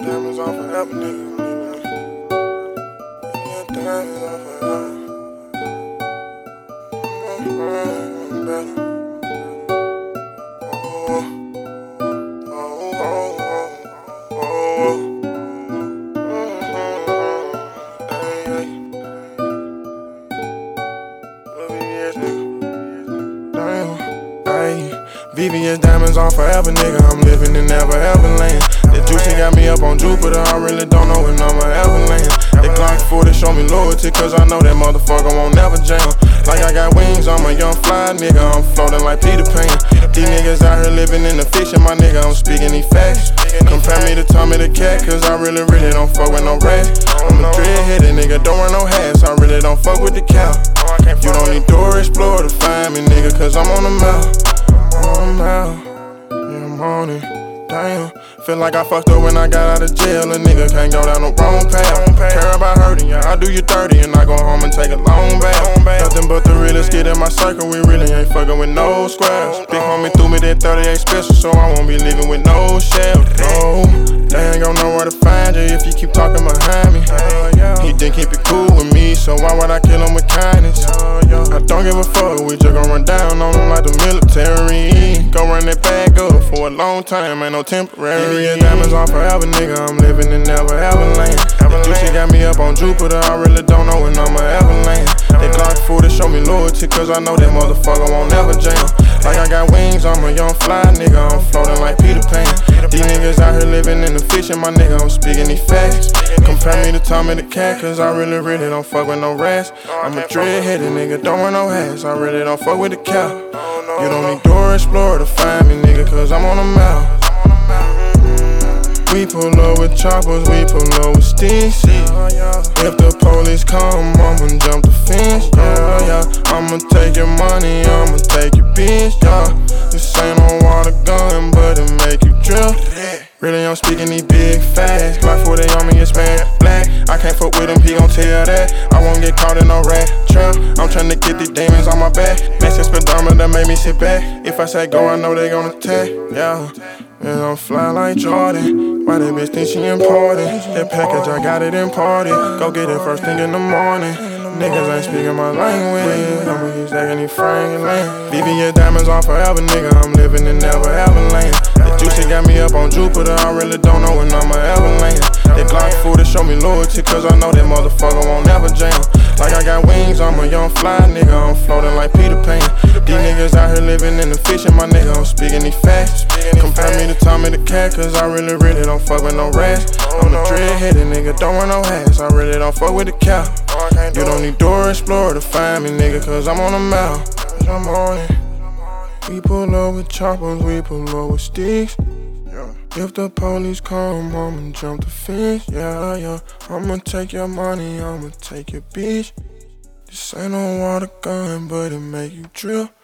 Diamonds on forever, nigga. Yeah, diamonds on forever. VVS diamonds on forever, nigga. I'm living in never ever land. The juicy got me up on Jupiter. I really don't know when I'ma ever land. They Glock 40 show me loyalty, cause I know that motherfucker won't never jam. Like I got wings, I'm a young fly nigga. I'm floating like Peter Pan. These niggas out here living in the fiction, my nigga. I'm speaking these facts. Compare me to Tommy the Cat, cause I really don't fuck with no rat. I'm a dread-headed nigga, don't wear no hats. I really don't fuck with the cow. You don't need Dora Explorer to find me, nigga, cause I'm on the mouth. I'm out, yeah, I'm on it, damn. Feel like I fucked up when I got out of jail. A nigga can't go down the wrong path. Care about hurting ya, I do you dirty and I go home and take a long bath. Nothing but the realest kid in my circle, we really ain't fucking with no squares. Big homie threw me that 38 special, so I won't be leaving with no shell. No, they ain't gon' know where to find you if you keep talking behind me. He didn't keep it cool with me, so why would I kill him with kindness? I don't give a fuck, we just gon' run down on him like the military. Go run that bag up for a long time, ain't no temporary. VVS diamonds on forever, nigga, I'm living in never ever land. The juicy got me up on Jupiter, I really don't know when I'ma ever land. They Glock 40 show me loyalty, cause I know that motherfucker won't never jam. Like I got wings, I'm a young fly nigga, I'm floating like Peter Pan. These niggas out here living in the fiction, my nigga, I'm speaking these facts. Compare me to Tommy the Cat, cause I really don't fuck with no rats. I'm a dread-headed nigga, don't wear no hats. I really don't fuck with the cow. You don't need Dora Explorer to find me, nigga, cause I'm on the mouth. We pull up with choppers, we pull up with sticks. If the police come, I'ma jump the fence, yeah. I'ma take your money, I'ma take your bitch, yeah. This ain't no water gun, but it make you drill. Really, I'm speaking these big facts. Glock 40 on me, it's man black. I can't fuck with him, he gon' tell that. I won't get caught in no rat trap. I'm tryna get these demons on my back. Max speedometer made me sit back. If I say go, I know they gon' attack, yeah. And I'm fly like Jordan. Why that bitch think she important? That package, I got it imported. Go get it first thing in the morning. Niggas ain't speaking my language. I'ma keep stacking these Frank Lane. VVS diamonds on forever, nigga. I'm living in never ever land. The juicy got me up on Jupiter. I really don't know when I'ma ever land. They Glock 40 show me loyalty, cause I know that motherfucker won't never jam. Like I got wings, I'm a young fly nigga. I'm floating like Peter Pan. These niggas out here living in the fiction, my nigga. I'm speaking these facts. Compare me to Tommy the Cat, cause I really don't fuck with no rats. I'm a dread-headed nigga, don't wear no hats. I really don't fuck with the cow. You don't need Dora Explorer to find me, nigga, cause I'm on the mouth. I'm on it. We pull up with choppers, we pull up with sticks. If the police come, I'ma jump the fence, yeah. I'ma take your money, I'ma take your bitch. This ain't no water gun, but it make you drill.